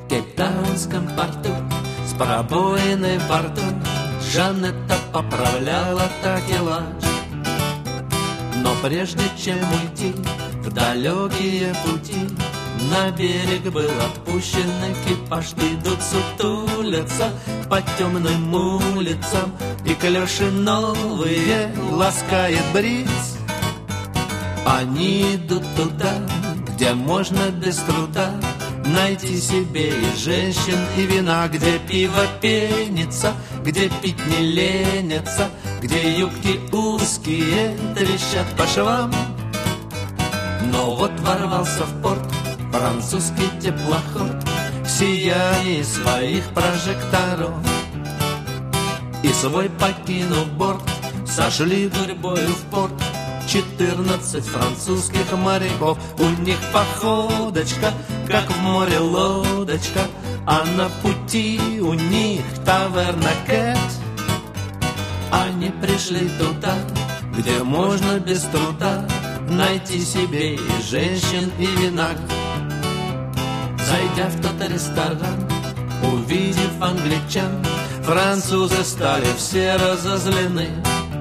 кейптаунском порту с пробоиной во рту Жанетта поправляла такелаж. Но прежде чем уйти в далекие пути, на берег был отпущен экипаж. Идут, сутулятся по темным улицам, и клёши новые ласкает бриз. Они идут туда, где можно без труда найти себе и женщин, и вина, где пиво пенится, где пить не ленятся, где юбки узкие трещат по швам. Но вот ворвался в порт французский теплоход в сиянии своих прожекторов, и свой покинув борт, сошли гурьбою в порт 14 французских моряков. У них походочка, как в море лодочка, а на пути у них таверна Кэт. Они пришли туда, где можно без труда найти себе и женщин, и вина. Зайдя в тот ресторан, увидев англичан, французы стали все разозлены.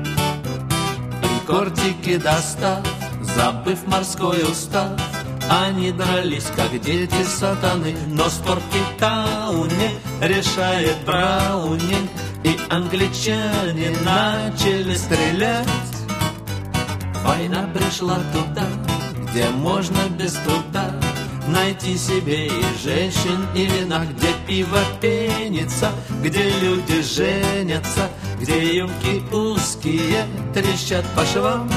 И кортики достав, забыв морской устав, они дрались, как дети сатаны. Но спор в Кейптауне решает Браунинг, и англичане начали стрелять. Война пришла туда, где можно без труда найти себе и женщин, и вина, где пиво пенится, где люди женятся, где юбки узкие трещат по швам.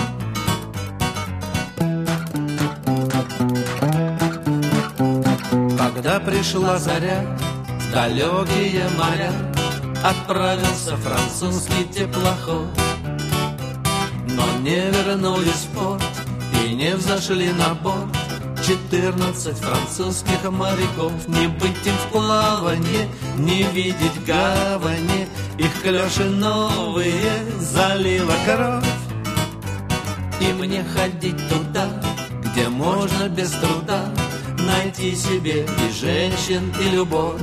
Когда пришла заря в далекие моря, отправился французский теплоход. Но не вернулись в порт и не взошли на борт 14 французских моряков. Не быть им в плаванье, не видеть гавани, их клёши новые залила кровь. И мне ходить туда, где можно без труда найти себе и женщин, и любовь.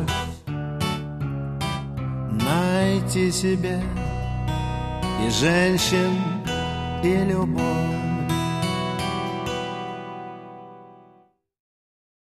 Найти себе и женщин, и любовь.